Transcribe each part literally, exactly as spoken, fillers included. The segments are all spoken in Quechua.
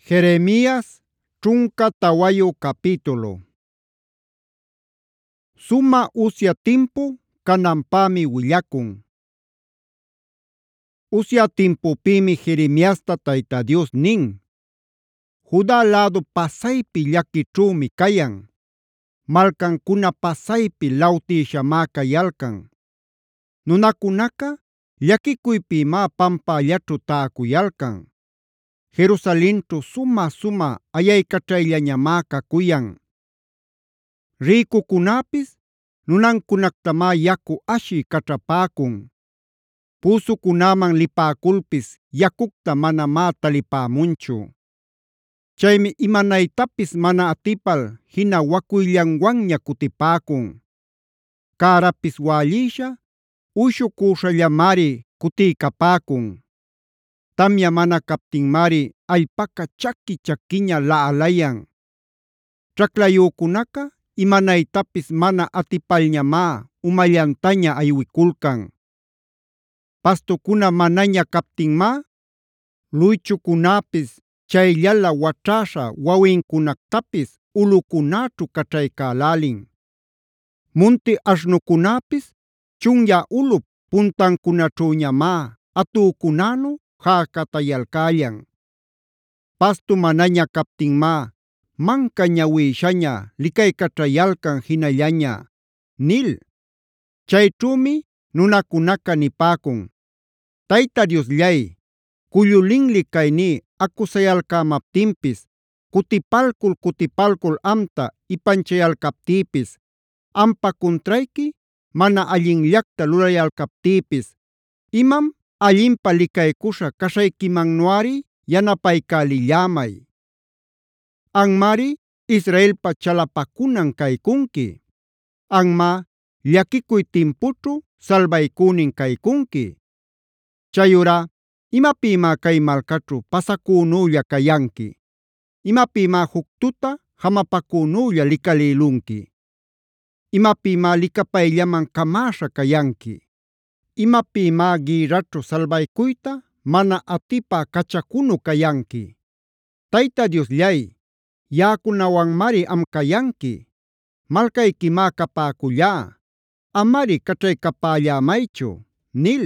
Jeremías ćhunka tawayu capítulo. Suma usya timpu cananpämi willakun. Usya timpupimi Jeremiasta Tayta Dios nin: Juda lädu pasaypi llakićhümi kayan. Malkankuna pasaypi lawtishamá kayalkan. Nunakunaqa llakikuypimá pampallaćhu täkuyalkan. Jerusalenćhu suma-suma ayaykaćhayllamá kakuyan. Rïkukunapis nunancunactamá yaku ashi kaćhapäkun. Pusukunaman lipäkulpis yakucta manamá talipämunchu. Chaymi imanaytapis mana atipal hina wacuyllanwanña kutipäkun. Cärapis wallisha, uyshukuśhallamari kutiykapäkun. Tamya mana kaptinmari allpaqa chaki-chakiña laꞌalayan. Ćhaklayukunaqa imanaytapis mana atipalñamá umallantaña aywikulkan. Pastukuna manaña kaptinmá luychukunapis chayllala waćhäśha wawincunactapis ulꞌucunäćhu caćhaycälälin. Munti aśhnucunäpis chunyä ulꞌup puntancunaćhüñamá atücunänu jäkatayalcällan. Pastu manaña kaptinmá manka ñawishaña licaycaćhayalcan jinallaña” nil. Chayćhümi nunakunaqa nipäkun: “Tayta Diosllay, cullu linli kayní acusayalcämaptinpis, cutipalcul-cutipalcul amta ipanchayalcaptïpis, ampa cuntrayqui mana allinllacta lulayalcaptïpis, imam allinpä licaycuśha caśhayquimannuꞌari yanapaycälillämay. Anmari Israelpa chalapakunan kaycunqui. Anmá llakicuy timpućhu salbaycünin kaycunqui. Chayurá ¿imapïmá kay malcaćhu pasacünülla cayanqui? ¿Imapïmá juc tuta jamapacünülla licalïlunqui? ¿Imapïmá licapayllaman camäśha cayanqui? ¿Imapïmá gïrraćhu salbaycuyta mana atipä cachacunu cayanqui? Tayta Diosllay, yaꞌakunawanmari am cayanqui. Malcayquimá capäcullá. Amari caćhaycapällämaychu” nil.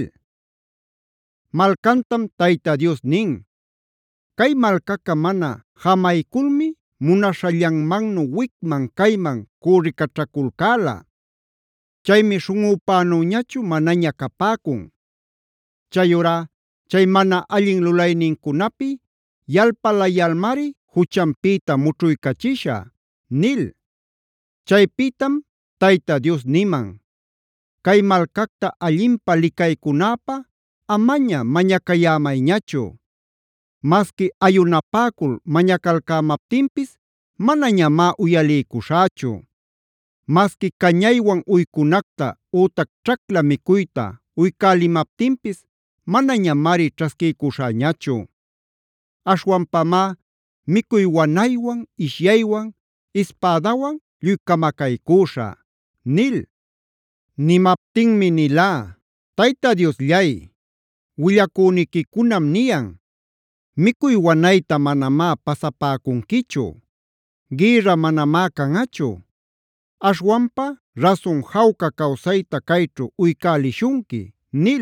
Malcantam Tayta Dios nin: “Kay malcaca mana jamayculmi munaśhallanmannu wicman cayman cürricaćhaculcäla. Chaymi śhunꞌupänüñachu manaña capäcun. Chayurá chay mana allin lulaynincunapi yalpalayalmari juchanpïta mućhuycachishä” nil. Chaypïtam Tayta Dios niman: “Kay malcacta allinpä licaycunäpä amaña mañacayämayñachu. Masqui ayunapäcul mañacalcämaptinpis manañamá uyaliycuśhächu. Masqui cañaywan uycunacta ütac ćhacla mikuyta uycälimaptinpis manañamari ćhasquiycuśhäñachu. Aśhwanpamá mikuy wanaywan, ishyaywan, ispädawan lluy camacaycüśhä” nil. Nimaptinmi nilá: “Tayta Diosllay, willacüniquicunam niyan: ‘Mikuy wanayta manamá pasapäcunquichu. Gïrra manamá canꞌachu. Aśhwanpa rasun jawca kawsayta kayćhu uycälishunqui’ nil”.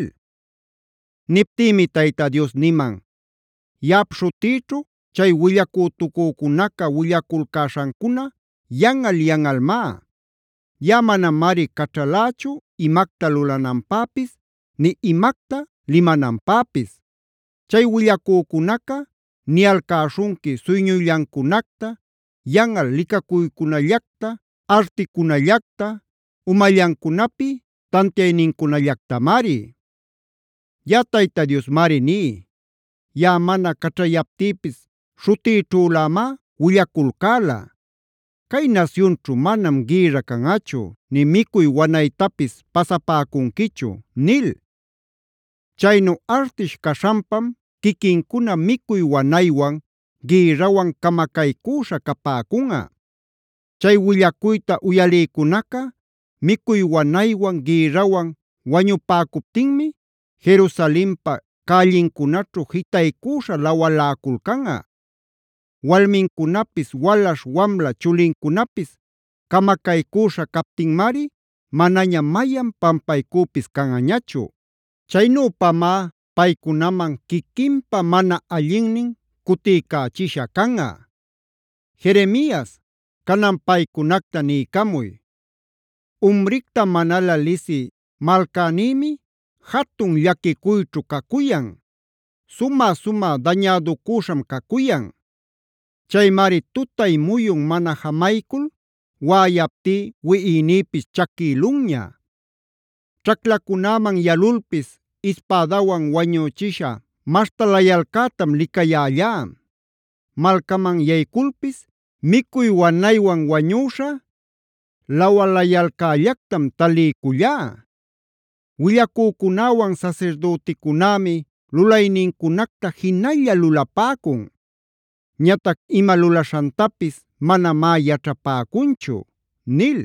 Niptïmi Tayta Dios niman: “Yaꞌap śhutïćhu chay willacütucücunaca willaculcäśhancuna yanꞌal-yanꞌalmá. Yaꞌa manamari kaćhalächu imacta lulananpäpis ni imacta limananpäpis. Chay willacücunaca niyalcäśhunqui suyñuyllancunacta, yanꞌal licacuycunallacta, articunallacta, umallancunapi tantiaynincunallactamari. Yaꞌa Tayta Diosmari ní: Yaꞌa mana kaćhayaptïpis śhutïćhülämá willaculcäla. Kay nasyunćhu manam gïrra canꞌachu, ni mikuy wanaytapis pasapäcunquichu” nil. Chaynu artish caśhanpam quiquincuna mikuy wanaywan, gïrrawan camacaycüśha capäcunꞌa. Chay willacuyta uyalïcunaca mikuy wanaywan, gïrrawan wañupäcuptinmi Jerusalenpa cällincunaćhu jitaycüśha lawaläculcanꞌa. walmincunapis walaśh wamla chulincunapis camacaycüśha captinmari manaña mayan pampaycüpis canꞌañachu. Chaynüpamá paykunaman quiquinpa mana allinnin cutiycachisha canꞌa. Jeremias, canan paycunacta niycamuy: “Umricta manala lisï malcänïmi jatun llaquicuyćhu cacuyan. Sumä-sumä dañaducüśham cacuyan. Chaymari tutay muyun mana jamaycul waꞌayaptí wiꞌiynïpis chaquïlunña. Ćhaclacunäman yalulpis ispädawan wañüchisha maśhtalayalcätam licayällá. Malcaman yayculpis micuy wanaywan wañüśha lawalayalcällactam taliycullá. Willacücunäwan sasirdüticunämi lulaynincunacta jinalla lulapäcun. Ñatac ima lulaśhantapis manamá yaćhapäcunchu” nil.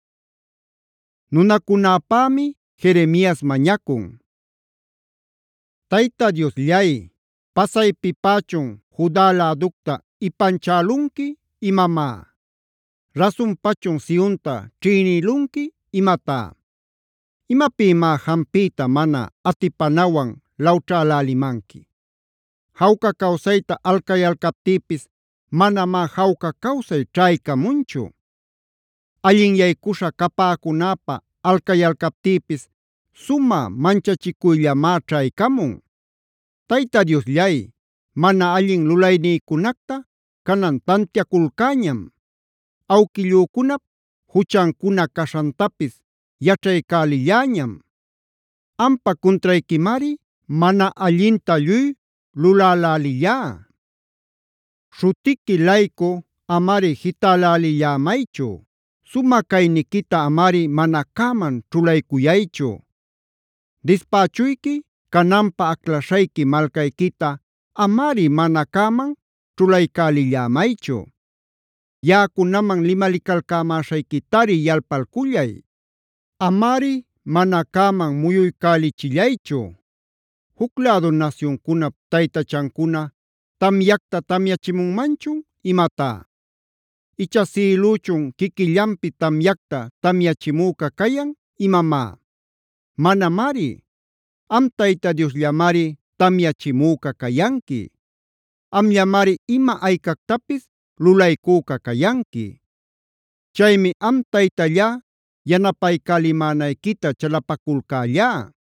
Nunacunäpämi Jeremias mañacun: “Tayta Diosllay, pasaypipächun Juda läducta ipanchälunqui imamá? ¿Rasunpachun Sionta ćhïnïlunqui imatá? ¿Imapïmá jampiyta mana atipanawan lawćhälälimanqui? Jawca kawsayta alcayalcaptïpis manamá jawca kawsay ćhaycamunchu. Allinyaycuśha capäcunäpä alcayalcaptïpis sumä manchachicuyllamá ćhaycamun. Tayta Diosllay, mana allin lulaynïcunacta canan tantiaculcäñam. Awquillücunap juchancuna caśhantapis yaćhaycälilläñam. Ampa cuntrayquimari mana allinta lluy lulälälillá. Śhutiqui laycu amari jitälälillämaychu. Sumä cayniquita amari mana cäman ćhulaycuyaychu. Dispächuyqui cananpä aclaśhayqui malcayquita amari mana cäman ćhulaycälillämaychu. Yaꞌakunaman limalicalcämäśhayquitari yalpalcullay. Amari mana cäman muyuycälichillaychu. ¿Juc lädu nacioncunap taytachancuna tamyacta tamyachimunmanchun imatá? ¿Icha sïlüchun quiquillanpi tamyacta tamyachimüca cayan imamá? Manamari. Am Tayta Diosllamari tamyachimüca cayanqui. Amllamari ima aycactapis lulaycüca cayanqui. Chaymi am Taytallá yanapaycälimänayquita chalapaculcällá.